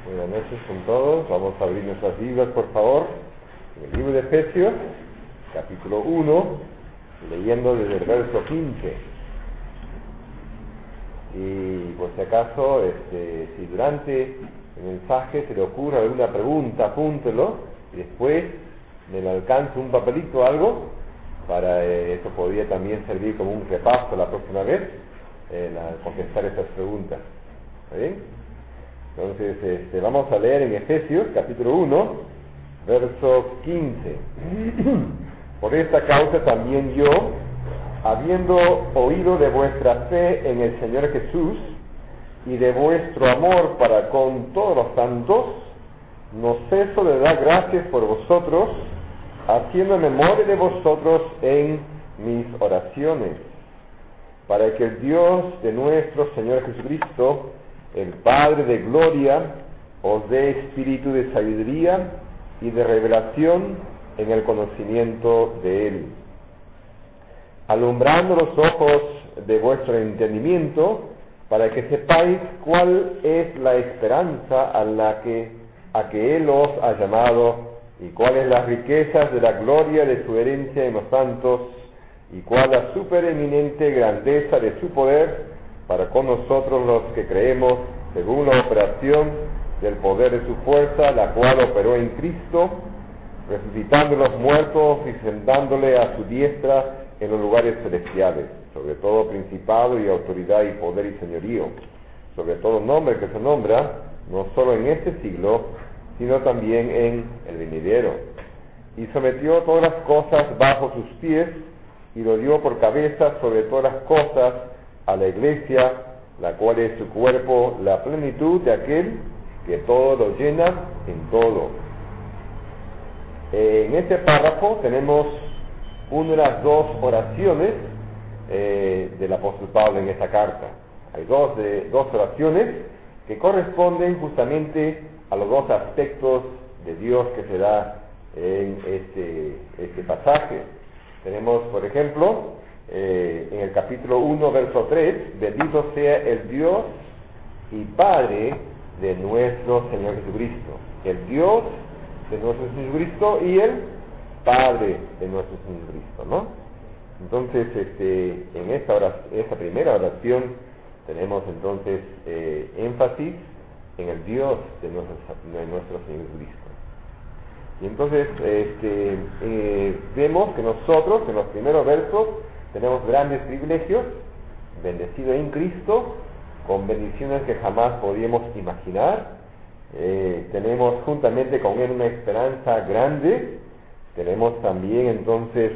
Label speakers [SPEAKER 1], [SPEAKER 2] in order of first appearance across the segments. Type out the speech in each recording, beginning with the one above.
[SPEAKER 1] Buenas noches con todos. Vamos a abrir nuestras Biblias, por favor, en el libro de Efesios, capítulo 1, leyendo desde el verso 15. Y por si acaso, si durante el mensaje se le ocurre alguna pregunta, apúntelo, y después me le alcance un papelito o algo, para eso podría también servir como un repaso la próxima vez, contestar estas preguntas. ¿Está bien? Entonces, vamos a leer en Efesios, capítulo 1, verso 15. Por esta causa también yo, habiendo oído de vuestra fe en el Señor Jesús y de vuestro amor para con todos los santos, no ceso de dar gracias por vosotros, haciendo memoria de vosotros en mis oraciones, para que el Dios de nuestro Señor Jesucristo, el Padre de gloria, os dé espíritu de sabiduría y de revelación en el conocimiento de Él, alumbrando los ojos de vuestro entendimiento, para que sepáis cuál es la esperanza a que Él os ha llamado, y cuáles las riquezas de la gloria de su herencia en los santos, y cuál la supereminente grandeza de su poder para con nosotros los que creemos, según la operación del poder de su fuerza, la cual operó en Cristo, resucitando a los muertos y sentándole a su diestra en los lugares celestiales, sobre todo principado y autoridad y poder y señorío, sobre todo nombre que se nombra, no solo en este siglo, sino también en el venidero. Y sometió todas las cosas bajo sus pies, y lo dio por cabeza sobre todas las cosas a la iglesia, la cual es su cuerpo, la plenitud de aquel que todo lo llena en todo. En este párrafo tenemos una de las dos oraciones del apóstol Pablo en esta carta. Hay dos oraciones que corresponden justamente a los dos aspectos de Dios que se da en este pasaje. Tenemos, por ejemplo, en el capítulo 1, verso 3, bendito sea el Dios y Padre de nuestro Señor Jesucristo. El Dios de nuestro Señor Jesucristo y el Padre de nuestro Señor Jesucristo, ¿no? Entonces, en esta primera oración tenemos entonces énfasis en el Dios de nuestro Señor Jesucristo. Y entonces vemos que nosotros en los primeros versos tenemos grandes privilegios, bendecidos en Cristo, con bendiciones que jamás podíamos imaginar. Tenemos juntamente con Él una esperanza grande. Tenemos también entonces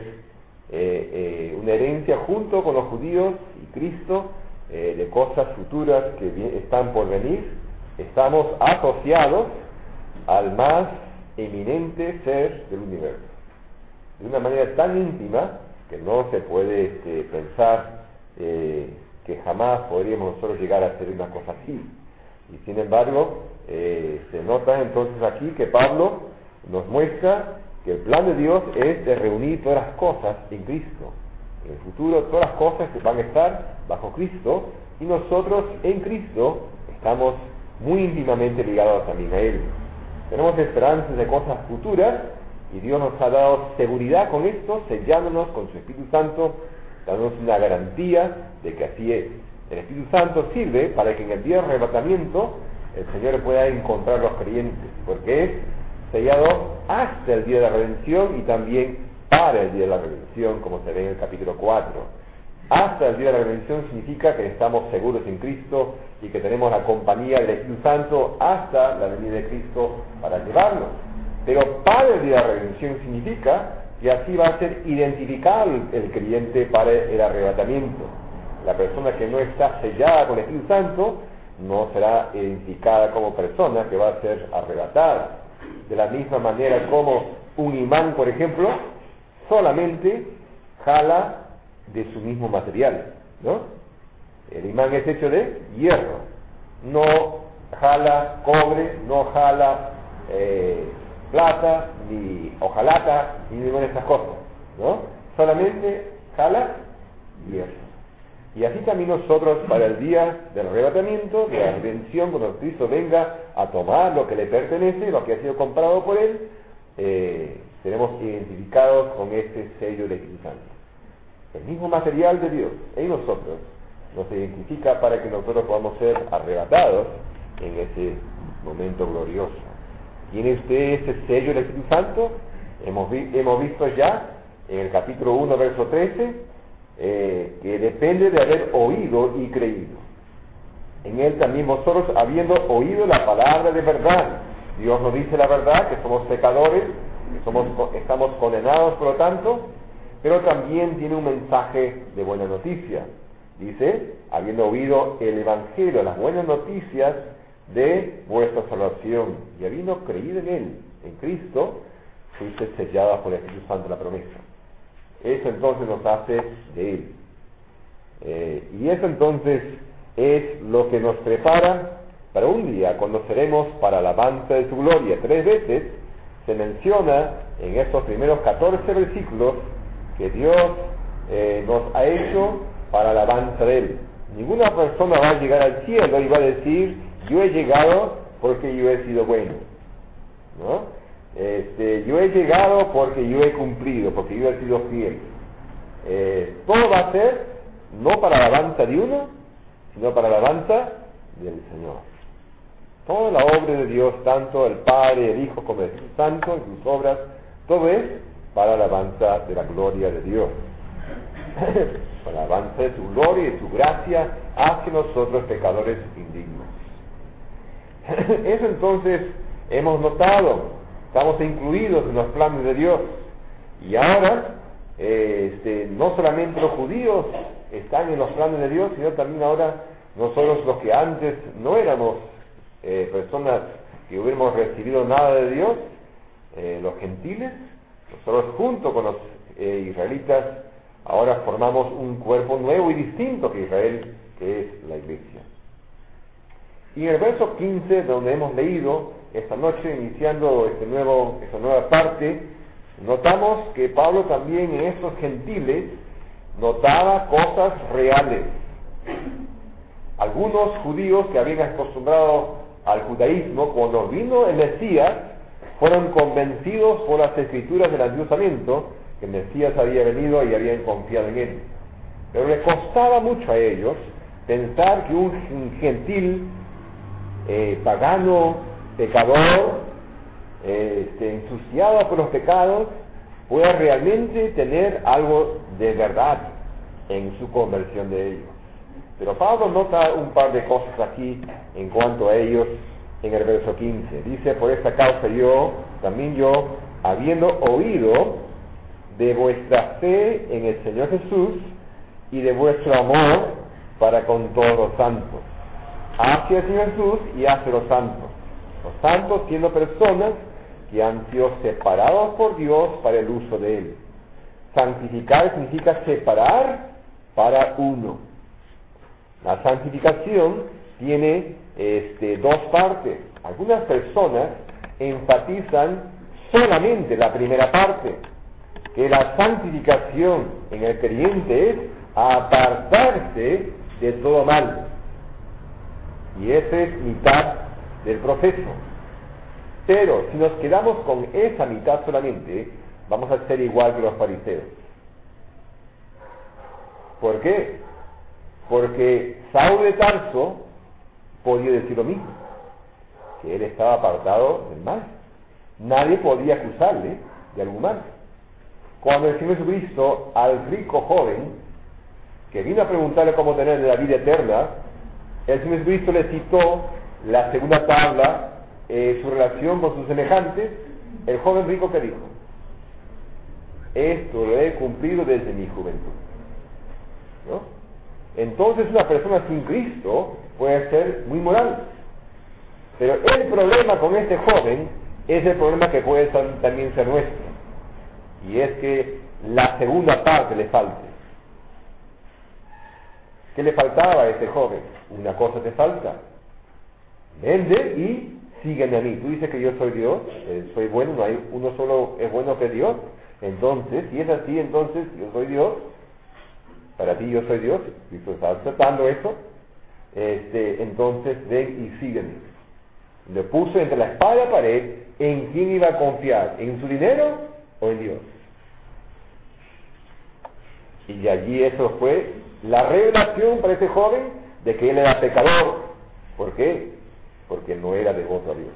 [SPEAKER 1] una herencia junto con los judíos y Cristo de cosas futuras que están por venir. Estamos asociados al más eminente ser del universo, de una manera tan íntima que no se puede pensar que jamás podríamos nosotros llegar a hacer una cosa así. Y sin embargo, se nota entonces aquí que Pablo nos muestra que el plan de Dios es de reunir todas las cosas en Cristo. En el futuro todas las cosas que van a estar bajo Cristo, y nosotros en Cristo estamos muy íntimamente ligados también a Él. Tenemos esperanzas de cosas futuras, y Dios nos ha dado seguridad con esto, sellándonos con su Espíritu Santo, dándonos una garantía de que así es. El Espíritu Santo sirve para que en el día del arrebatamiento el Señor pueda encontrar a los creyentes, porque es sellado hasta el día de la redención y también para el día de la redención, como se ve en el capítulo 4. Hasta el día de la redención significa que estamos seguros en Cristo y que tenemos la compañía del Espíritu Santo hasta la venida de Cristo para llevarnos. Pero para el día de la redención significa que así va a ser identificado el creyente para el arrebatamiento. La persona que no está sellada con el Espíritu Santo no será identificada como persona que va a ser arrebatada. De la misma manera como un imán, por ejemplo, solamente jala de su mismo material, ¿no? El imán es hecho de hierro, no jala cobre, no jala plata, ni hojalata, ni ninguna de estas cosas, ¿no? Solamente jala hierro. Y así también nosotros, para el día del arrebatamiento, de la redención, cuando Cristo venga a tomar lo que le pertenece, lo que ha sido comprado por Él, seremos identificados con este sello del Espíritu Santo. El mismo material de Dios en nosotros nos identifica para que nosotros podamos ser arrebatados en ese momento glorioso. ¿Tiene usted ese sello del Espíritu Santo? Hemos visto ya en el capítulo 1, verso 13, que depende de haber oído y creído. En él también vosotros, habiendo oído la palabra de verdad, Dios nos dice la verdad, que somos pecadores, que estamos condenados por lo tanto, pero también tiene un mensaje de buena noticia. Dice, habiendo oído el Evangelio, las buenas noticias de vuestra salvación, y habiendo creído en Él, en Cristo, fuiste sellados por el Espíritu Santo la promesa. Eso entonces nos hace de Él. Y eso entonces es lo que nos prepara para un día, cuando seremos para alabanza de su gloria. 3 veces se menciona en estos primeros 14 versículos que Dios nos ha hecho para alabanza de Él. Ninguna persona va a llegar al cielo y va a decir, yo he llegado porque yo he sido bueno, ¿no? Yo he llegado porque yo he cumplido, porque yo he sido fiel. Todo va a ser no para alabanza de uno, sino para alabanza del Señor. Toda la obra de Dios, tanto el Padre, el Hijo como el Espíritu Santo, y sus obras, todo es para alabanza de la gloria de Dios. Para alabanza de su gloria y su gracia hacia nosotros pecadores indignos. Eso entonces hemos notado. Estamos incluidos en los planes de Dios. Y ahora, no solamente los judíos están en los planes de Dios, sino también ahora nosotros los que antes no éramos personas que hubiéramos recibido nada de Dios, los gentiles, nosotros junto con los israelitas ahora formamos un cuerpo nuevo y distinto que Israel, que es la iglesia. Y en el verso 15, donde hemos leído esta noche, iniciando esta nueva parte, notamos que Pablo también en estos gentiles notaba cosas reales. Algunos judíos que habían acostumbrado al judaísmo, cuando vino el Mesías, fueron convencidos por las escrituras del Antiguo Testamento que el Mesías había venido y habían confiado en él. Pero les costaba mucho a ellos pensar que un gentil pagano, pecador, ensuciado por los pecados, pueda realmente tener algo de verdad en su conversión de ellos. Pero Pablo nota un par de cosas aquí en cuanto a ellos en el verso 15. Dice, por esta causa también yo, habiendo oído de vuestra fe en el Señor Jesús y de vuestro amor para con todos los santos, hacia el Señor Jesús y hacia los santos siendo personas que han sido separados por Dios para el uso de Él. Santificar significa separar para uno. La santificación tiene dos partes. Algunas personas enfatizan solamente la primera parte, que la santificación en el creyente es apartarse de todo mal. Y esa es mitad del proceso. Pero si nos quedamos con esa mitad solamente, vamos a ser igual que los fariseos. ¿Por qué? Porque Saulo de Tarso podía decir lo mismo, que él estaba apartado del mal. Nadie podía acusarle de algún mal. Cuando el Señor Jesucristo al rico joven, que vino a preguntarle cómo tener la vida eterna, el Señor Jesucristo le citó la segunda tabla, su relación con sus semejantes. El joven rico, que dijo: esto lo he cumplido desde mi juventud, ¿no? Entonces una persona sin Cristo puede ser muy moral, pero el problema con este joven es el problema que puede también ser nuestro, y es que la segunda parte le falte. ¿Qué le faltaba a este joven? Una cosa te falta: vende y sígueme a mí. Tú dices que yo soy Dios, soy bueno, no hay uno solo es bueno que Dios. Entonces, si es así, entonces yo soy Dios. para ti yo soy Dios, Cristo está aceptando eso, entonces ven y sígueme. Le puso entre la espada y la pared en quién iba a confiar, en su dinero o en Dios. Y allí eso fue la revelación para ese joven de que él era pecador. ¿Por qué? Porque no era devoto a Dios.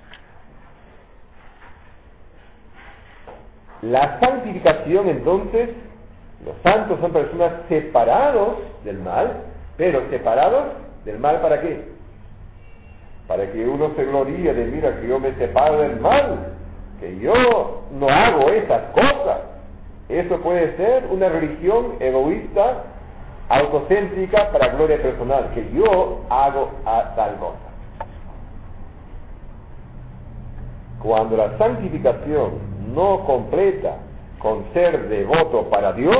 [SPEAKER 1] La santificación, entonces, los santos son personas separados del mal, pero separados del mal ¿para qué? Para que uno se gloríe de, mira, que yo me separo del mal, que yo no hago esas cosas. Eso puede ser una religión egoísta, autocéntrica para gloria personal, que yo hago a tal cosa. Cuando la santificación no completa con ser devoto para Dios,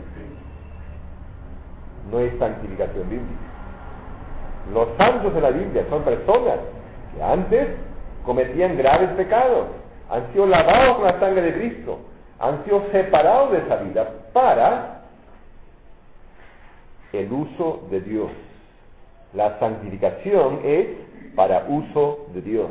[SPEAKER 1] no es santificación bíblica. Los santos de la Biblia son personas que antes cometían graves pecados, han sido lavados con la sangre de Cristo, han sido separados de esa vida para el uso de Dios. La santificación es para uso de Dios.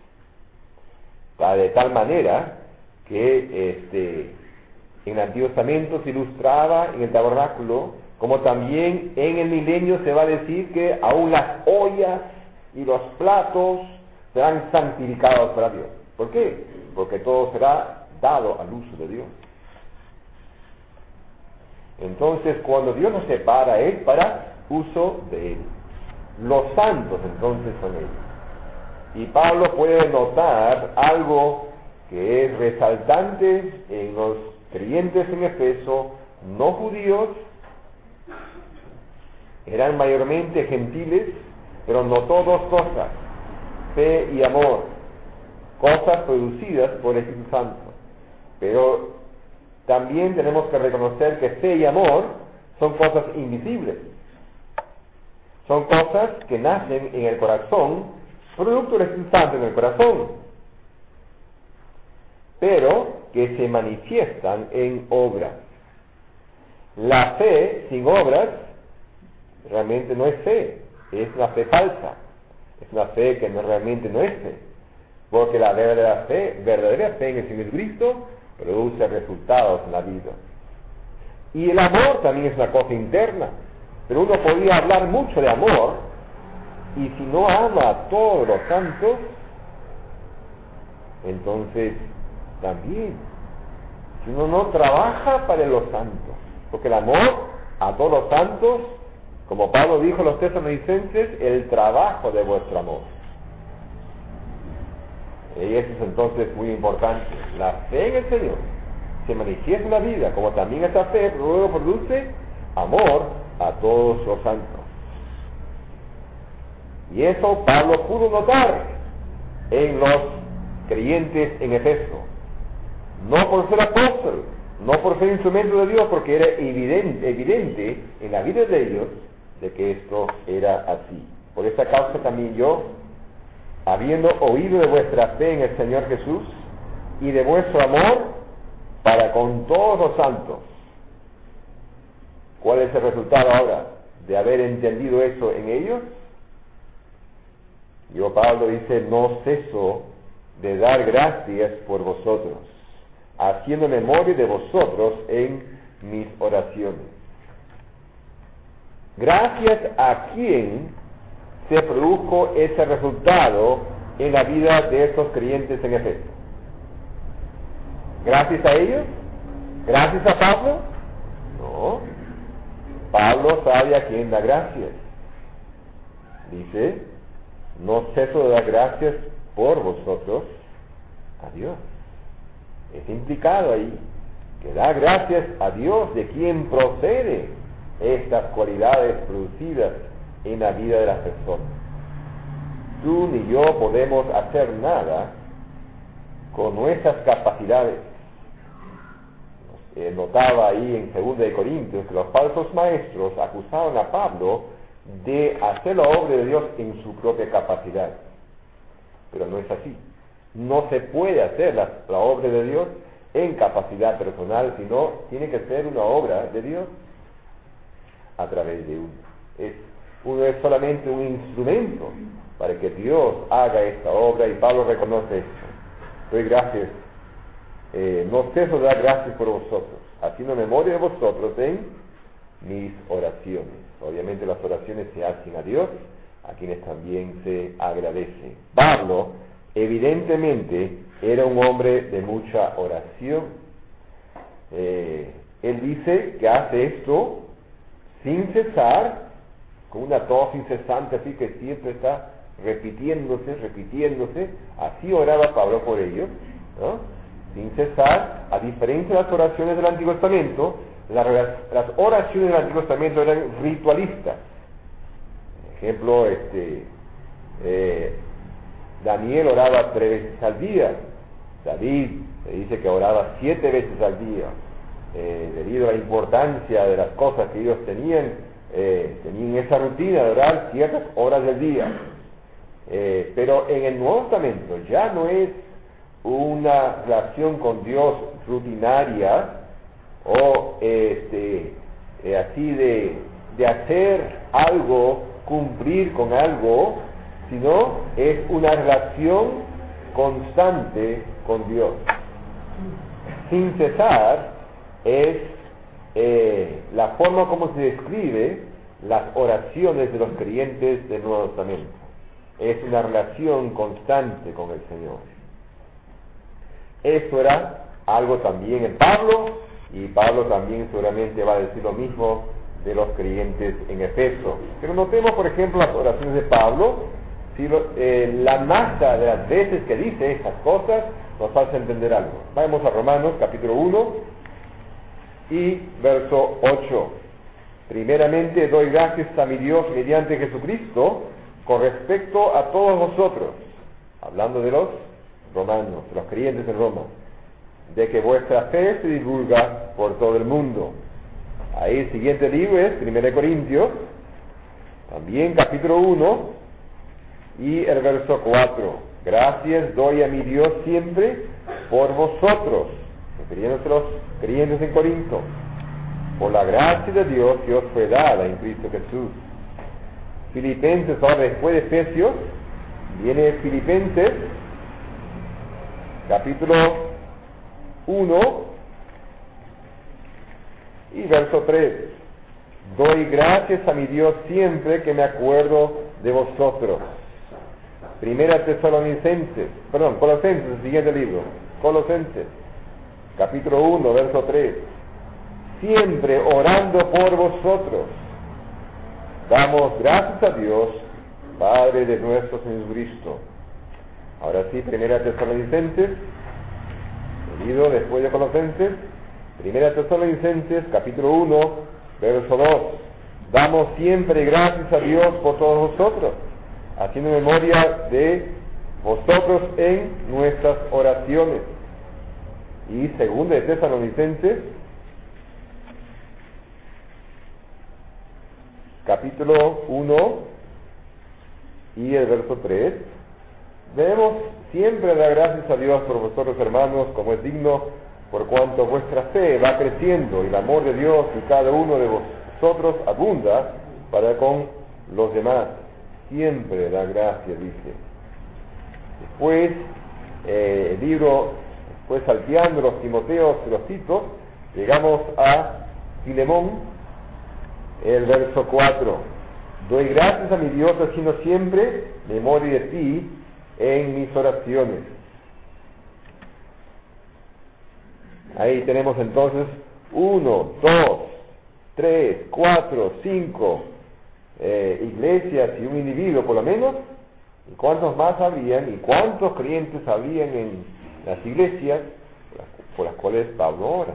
[SPEAKER 1] De tal manera que en el Antiguo Testamento se ilustraba en el tabernáculo, como también en el milenio se va a decir que aún las ollas y los platos serán santificados para Dios. ¿Por qué? Porque todo será dado al uso de Dios. Entonces, cuando Dios nos separa, es para uso de Él. Los santos, entonces, son ellos. Y Pablo puede notar algo que es resaltante en los creyentes en Efeso, no judíos, eran mayormente gentiles, pero notó dos cosas: fe y amor, cosas producidas por el Espíritu Santo. Pero también tenemos que reconocer que fe y amor son cosas invisibles, son cosas que nacen en el corazón, producto del Espíritu Santo en el corazón, pero que se manifiestan en obras. La fe sin obras realmente no es fe, es una fe falsa, es una fe que realmente no es fe, porque la verdadera fe en el Señor Cristo produce resultados en la vida. Y el amor también es una cosa interna, pero uno podría hablar mucho de amor, y si no ama a todos los santos, entonces también, si uno no trabaja para los santos, porque el amor a todos los santos, como Pablo dijo a los tesalonicenses, el trabajo de vuestro amor. Y eso es entonces muy importante. La fe en el Señor se manifiesta en la vida, como también esta fe luego produce amor a todos los santos. Y eso Pablo pudo notar en los creyentes en Efeso. No por ser apóstol, no por ser instrumento de Dios, porque era evidente en la vida de ellos de que esto era así. Por esta causa también yo, habiendo oído de vuestra fe en el Señor Jesús y de vuestro amor para con todos los santos. ¿Cuál es el resultado ahora de haber entendido eso en ellos? Yo, Pablo, dice, no ceso de dar gracias por vosotros, haciendo memoria de vosotros en mis oraciones. Gracias a quien se produjo ese resultado en la vida de estos creyentes en Efeso. ¿Gracias a ellos? ¿Gracias a Pablo? No. Pablo sabe a quién da gracias. Dice, no ceso de dar gracias por vosotros a Dios. Es implicado ahí que da gracias a Dios, de quien procede estas cualidades producidas en la vida de las personas. Tú ni yo podemos hacer nada con nuestras capacidades. Notaba ahí en 2 de Corintios que los falsos maestros acusaban a Pablo de hacer la obra de Dios en su propia capacidad. Pero no es así. No se puede hacer la obra de Dios en capacidad personal, sino tiene que ser una obra de Dios. a través de uno. Uno es solamente un instrumento para que Dios haga esta obra, y Pablo reconoce esto. Doy gracias, no ceso de dar gracias por vosotros, haciendo memoria de vosotros en mis oraciones. Obviamente las oraciones se hacen a Dios, a quienes también se agradece. Pablo, evidentemente, era un hombre de mucha oración. Él dice que hace esto sin cesar, con una tos incesante, así que siempre está repitiéndose. Así oraba Pablo por ellos, ¿no? Sin cesar. A diferencia de las oraciones del Antiguo Testamento, las oraciones del Antiguo Testamento eran ritualistas. Por ejemplo, Daniel oraba 3 veces al día. David se dice que oraba 7 veces al día. Debido a la importancia de las cosas que ellos tenían esa rutina de orar ciertas horas del día. Pero en el Nuevo Testamento ya no es una relación con Dios rutinaria o así de hacer algo, cumplir con algo, sino es una relación constante con Dios. Sin cesar es la forma como se describe las oraciones de los creyentes del Nuevo Testamento. Es una relación constante con el Señor. Eso era algo también en Pablo, y Pablo también seguramente va a decir lo mismo de los creyentes en Efeso. Pero notemos, por ejemplo, las oraciones de Pablo. La masa de las veces que dice estas cosas nos hace entender algo. Vamos a Romanos capítulo 1 y verso 8. Primeramente doy gracias a mi Dios mediante Jesucristo con respecto a todos vosotros, hablando de los romanos, los creyentes en Roma, de que vuestra fe se divulga por todo el mundo. Ahí el siguiente libro es 1 Corintios, también capítulo 1 y el verso 4. Gracias doy a mi Dios siempre por vosotros, refiriéndose a los creyentes en Corinto, por la gracia de Dios que os fue dada en Cristo Jesús. Filipenses, ahora después de Efesios, viene Filipenses, capítulo 1 y verso 3. Doy gracias a mi Dios siempre que me acuerdo de vosotros. Colosenses, el siguiente libro, Colosenses, capítulo 1, verso 3. Siempre orando por vosotros, damos gracias a Dios, Padre de nuestro Señor Jesucristo. Ahora sí, 1 Tesalonicenses, leído después de Colosenses, 1 Tesalonicenses, capítulo 1, verso 2. Damos siempre gracias a Dios por todos vosotros, haciendo memoria de vosotros en nuestras oraciones. Y 2 Tesalonicenses, capítulo 1 y el verso 3, debemos siempre dar gracias a Dios por vosotros, hermanos, como es digno, por cuanto vuestra fe va creciendo y el amor de Dios y cada uno de vosotros abunda para con los demás. Siempre da gracias, dice. Después, el libro, después salteando los Timoteos y los Titos, llegamos a Filemón, el verso 4. Doy gracias a mi Dios haciendo siempre memoria de ti en mis oraciones. Ahí tenemos entonces 1, 2, 3, 4, 5 iglesias y un individuo por lo menos. ¿Y cuántos más habían? ¿Y cuántos creyentes habían en las iglesias por las cuales Pablo ora?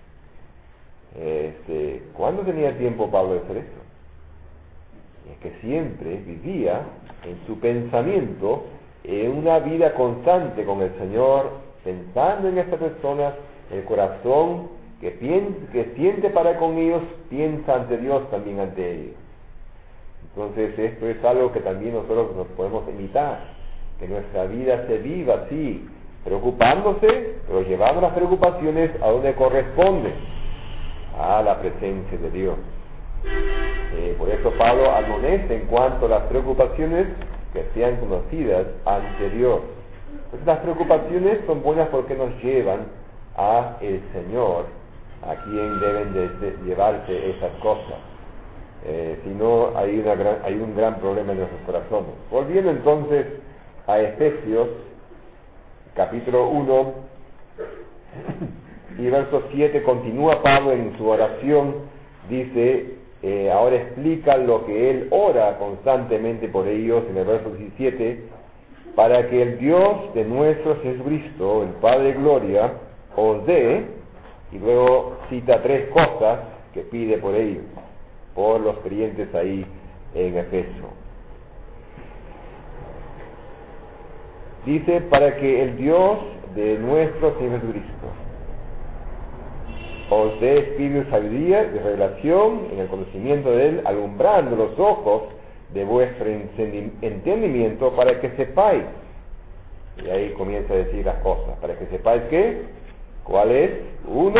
[SPEAKER 1] ¿Cuándo tenía tiempo Pablo de hacer esto? Y es que siempre vivía en su pensamiento en una vida constante con el Señor, pensando en estas personas, el corazón que siente para con ellos, piensa ante Dios también ante ellos. Entonces esto es algo que también nosotros nos podemos imitar, que nuestra vida se viva así, preocupándose, pero llevando las preocupaciones a donde corresponde, a la presencia de Dios. Por eso Pablo admonesta en cuanto a las preocupaciones que sean conocidas ante Dios. Entonces las preocupaciones son buenas porque nos llevan a el Señor, a quien deben de llevarse esas cosas. Si no, hay un gran problema en nuestros corazones. Volviendo entonces a Efesios, capítulo 1, y verso 7, continúa Pablo en su oración, dice, ahora explica lo que él ora constantemente por ellos en el verso 17, para que el Dios de nuestro Jesucristo, el Padre de Gloria, os dé, y luego cita 3 cosas que pide por ellos, por los creyentes ahí en Efeso. Dice, para que el Dios de nuestro Señor Jesucristo os dé espíritu de sabiduría, de revelación, en el conocimiento de Él, alumbrando los ojos de vuestro entendimiento, para que sepáis, y ahí comienza a decir las cosas, para que sepáis ¿qué? ¿Cuál es? 1,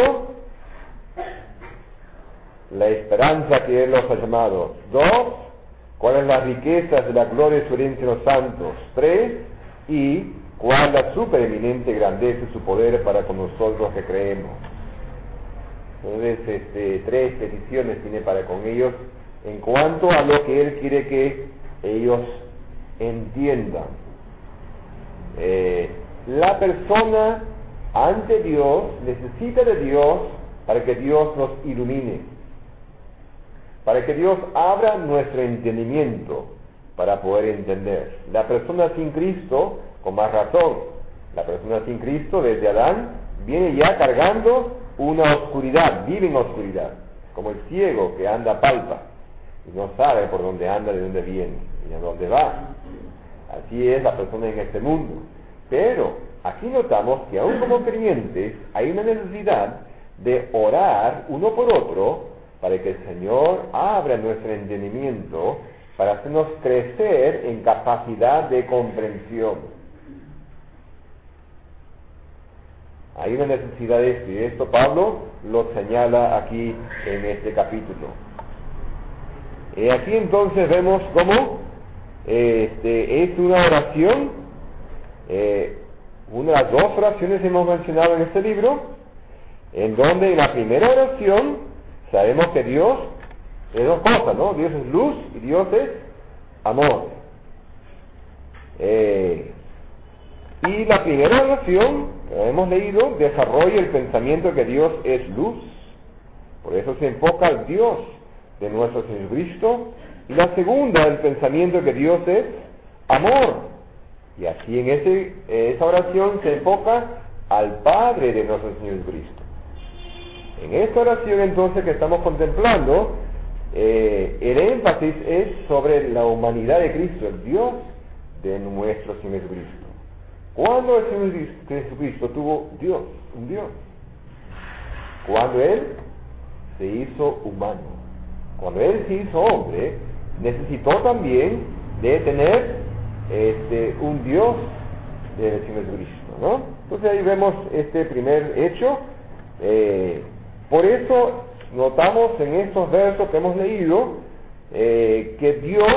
[SPEAKER 1] la esperanza que Él os ha llamado. 2, cuáles las riquezas de la gloria de su herencia en los santos. 3, y cuál la supereminente grandeza de su poder para con nosotros que creemos. Entonces, 3 peticiones tiene para con ellos en cuanto a lo que Él quiere que ellos entiendan. La persona ante Dios necesita de Dios para que Dios nos ilumine, para que Dios abra nuestro entendimiento para poder entender. La persona sin Cristo, con más razón, la persona sin Cristo desde Adán viene ya cargando una oscuridad, vive en oscuridad, como el ciego que anda palpa y no sabe por dónde anda, de dónde viene y a dónde va. Así es la persona en este mundo. Pero aquí notamos que aún como creyentes hay una necesidad de orar uno por otro para que el Señor abra nuestro entendimiento para hacernos crecer en capacidad de comprensión. Hay una necesidad de esto, y esto Pablo lo señala aquí en este capítulo. Aquí entonces vemos cómo es una oración, unas 2 oraciones hemos mencionado en este libro, en donde en la primera oración sabemos que Dios es 2 cosas, ¿no? Dios es luz y Dios es amor. Y la primera oración que hemos leído desarrolla el pensamiento que Dios es luz. Por eso se enfoca al Dios de nuestro Señor Jesucristo. Y la segunda, el pensamiento que Dios es amor. Y así en esa oración se enfoca al Padre de nuestro Señor Jesucristo. En esta oración entonces que estamos contemplando, el énfasis es sobre la humanidad de Cristo, el Dios de nuestro Señor Jesucristo. ¿Cuándo el Señor Jesucristo tuvo Dios, un Dios? Cuando Él se hizo humano. Cuando Él se hizo hombre, necesitó también de tener un Dios del Señor Jesucristo, ¿no? Entonces ahí vemos este primer hecho. Por eso notamos en estos versos que hemos leído que Dios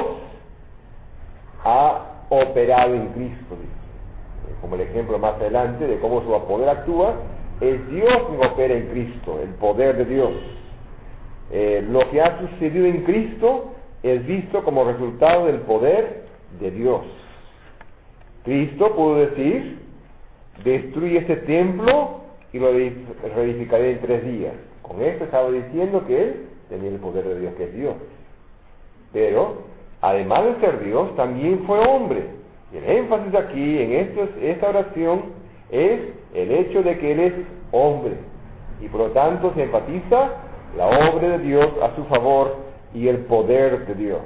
[SPEAKER 1] ha operado en Cristo, como el ejemplo más adelante de cómo su poder actúa, es Dios quien opera en Cristo, el poder de Dios. Lo que ha sucedido en Cristo es visto como resultado del poder de Dios. Cristo pudo decir, destruye este templo y lo reedificaré en 3 días. Con esto estaba diciendo que Él tenía el poder de Dios, que es Dios. Pero, además de ser Dios, también fue hombre. Y el énfasis aquí, en esta oración, es el hecho de que Él es hombre. Y por lo tanto se enfatiza la obra de Dios a su favor y el poder de Dios.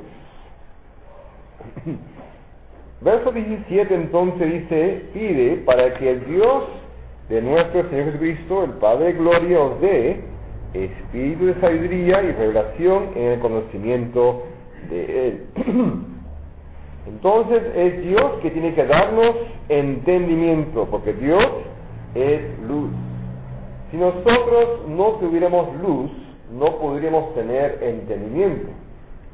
[SPEAKER 1] Verso 17 entonces dice, pide para que el Dios de nuestro Señor Jesucristo, el Padre de Gloria, os dé espíritu de sabiduría y revelación en el conocimiento de Él. Entonces es Dios que tiene que darnos entendimiento, porque Dios es luz. Si nosotros no tuviéramos luz, no podríamos tener entendimiento.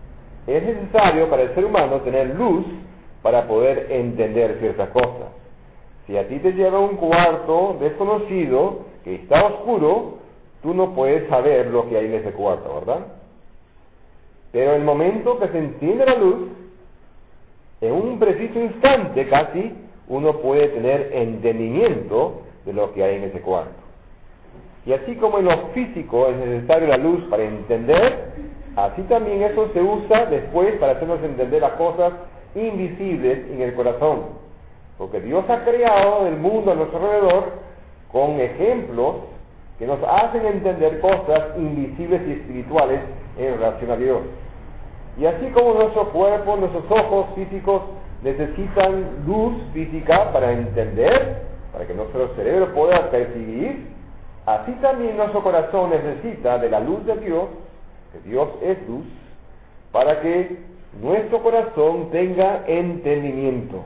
[SPEAKER 1] es necesario para el ser humano tener luz para poder entender ciertas cosas. Si a ti te lleva a un cuarto desconocido que está oscuro, tú no puedes saber lo que hay en ese cuarto, ¿verdad? Pero el momento que se enciende la luz, en un preciso instante casi, uno puede tener entendimiento de lo que hay en ese cuarto. Y así como en lo físico es necesario la luz para entender, así también eso se usa después para hacernos entender las cosas invisibles en el corazón. Porque Dios ha creado el mundo a nuestro alrededor con ejemplos que nos hacen entender cosas invisibles y espirituales en relación a Dios. Y así como nuestro cuerpo, nuestros ojos físicos necesitan luz física para entender, para que nuestro cerebro pueda percibir, así también nuestro corazón necesita de la luz de Dios, que Dios es luz, para que nuestro corazón tenga entendimiento.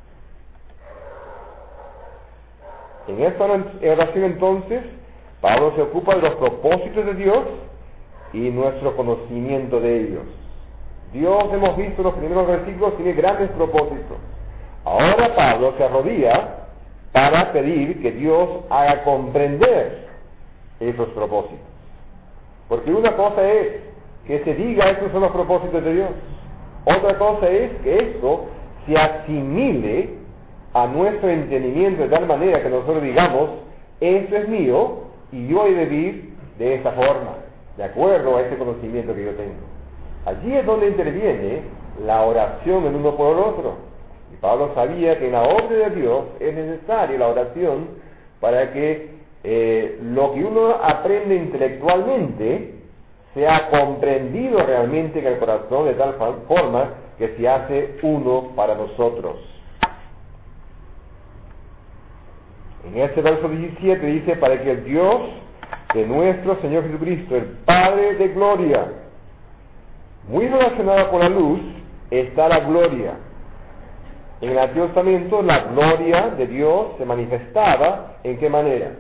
[SPEAKER 1] En esta oración entonces, Pablo se ocupa de los propósitos de Dios y nuestro conocimiento de ellos. Dios, hemos visto en los primeros versículos, tiene grandes propósitos. Ahora Pablo se arrodilla para pedir que Dios haga comprender esos propósitos. Porque una cosa es que se diga estos son los propósitos de Dios. Otra cosa es que esto se asimile a nuestro entendimiento de tal manera que nosotros digamos, esto es mío y yo he de vivir de esta forma, de acuerdo a ese conocimiento que yo tengo. Allí es donde interviene la oración el uno por el otro. Y Pablo sabía que en la obra de Dios es necesaria la oración para que lo que uno aprende intelectualmente sea comprendido realmente en el corazón de tal forma que se hace uno para nosotros. En este verso 17 dice, para que el Dios de nuestro Señor Jesucristo, el Padre de gloria, muy relacionado con la luz, está la gloria. En el Antiguo Testamento la gloria de Dios se manifestaba, ¿en qué manera?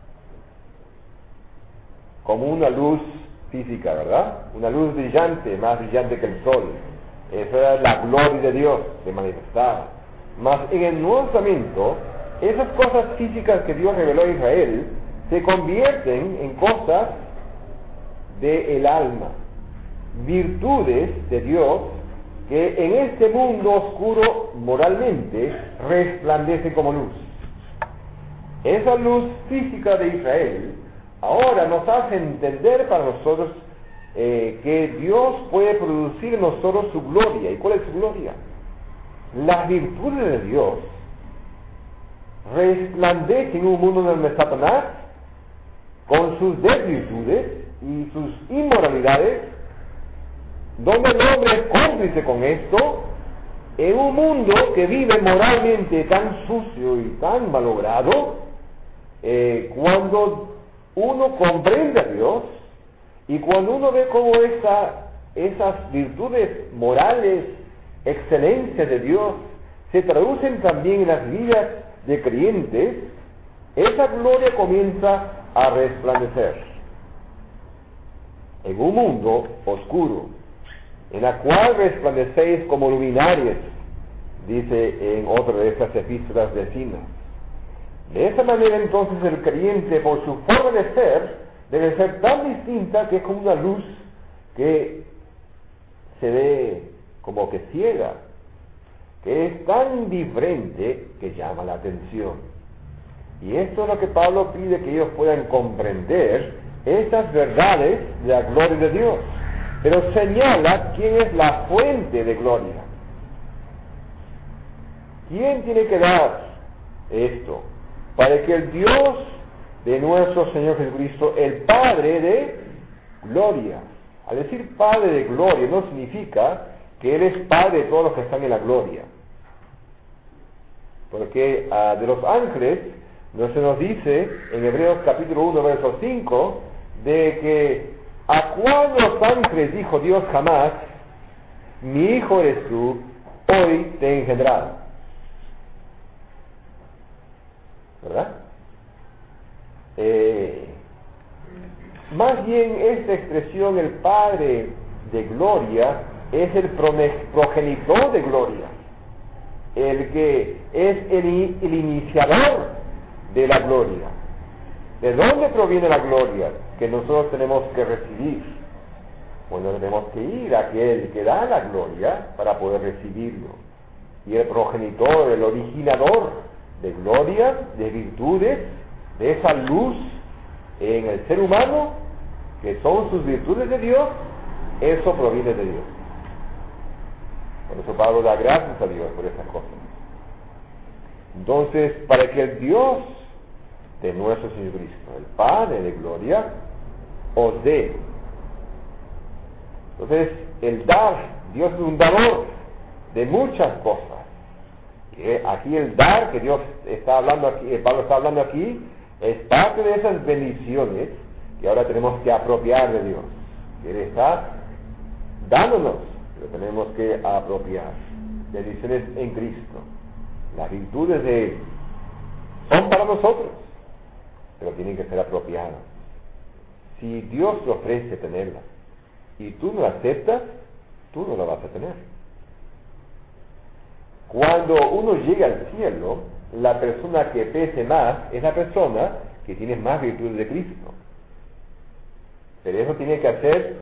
[SPEAKER 1] Como una luz física, ¿verdad? Una luz brillante, más brillante que el sol. Esa era la gloria de Dios, se manifestaba. Mas en el Nuevo Testamento, esas cosas físicas que Dios reveló a Israel se convierten en cosas del alma, virtudes de Dios que en este mundo oscuro moralmente resplandecen como luz. Esa luz física de Israel ahora nos hace entender para nosotros que Dios puede producir en nosotros su gloria. ¿Y cuál es su gloria? Las virtudes de Dios resplandecen en un mundo donde Satanás, con sus desvirtudes y sus inmoralidades, donde el hombre es cómplice con esto, en un mundo que vive moralmente tan sucio y tan malogrado, cuando uno comprende a Dios y cuando uno ve cómo esas virtudes morales, excelencias de Dios, se traducen también en las vidas de creyentes, esa gloria comienza a resplandecer en un mundo oscuro, en la cual resplandecéis como luminarias, dice en otra de estas epístolas vecinas. De esa manera entonces el creyente, por su forma de ser, debe ser tan distinta que es como una luz que se ve como que ciega, que es tan diferente que llama la atención. Y esto es lo que Pablo pide que ellos puedan comprender, estas verdades de la gloria de Dios. Pero señala quién es la fuente de gloria. ¿Quién tiene que dar esto? Para que el Dios de nuestro Señor Jesucristo, el Padre de gloria. Al decir Padre de gloria no significa que Él es Padre de todos los que están en la gloria. Porque de los ángeles no se nos dice en Hebreos capítulo 1 verso 5 de que a cuál de los ángeles dijo Dios jamás, mi hijo eres tú, hoy te he engendrado. ¿Verdad? Más bien esta expresión, el Padre de gloria, es el progenitor de gloria, el que es el iniciador de la gloria. ¿De dónde proviene la gloria que nosotros tenemos que recibir? Bueno, tenemos que ir a aquel que da la gloria para poder recibirlo. Y el progenitor, el originador de gloria, de virtudes, de esa luz en el ser humano, que son sus virtudes de Dios, eso proviene de Dios. Por eso Pablo da gracias a Dios por esas cosas. Entonces, para que el Dios de nuestro Señor Cristo, el Padre de gloria, os dé. Entonces, el dar, Dios es un dador de muchas cosas. Aquí el dar que Dios está hablando aquí, Pablo está hablando aquí, es parte de esas bendiciones que ahora tenemos que apropiar de Dios. Él está dándonos, pero tenemos que apropiar. Bendiciones en Cristo. Las virtudes de Él son para nosotros, pero tienen que ser apropiadas. Si Dios te ofrece tenerlas y tú no aceptas, tú no la vas a tener. Cuando uno llega al cielo, la persona que pese más es la persona que tiene más virtudes de Cristo. Pero eso tiene que hacer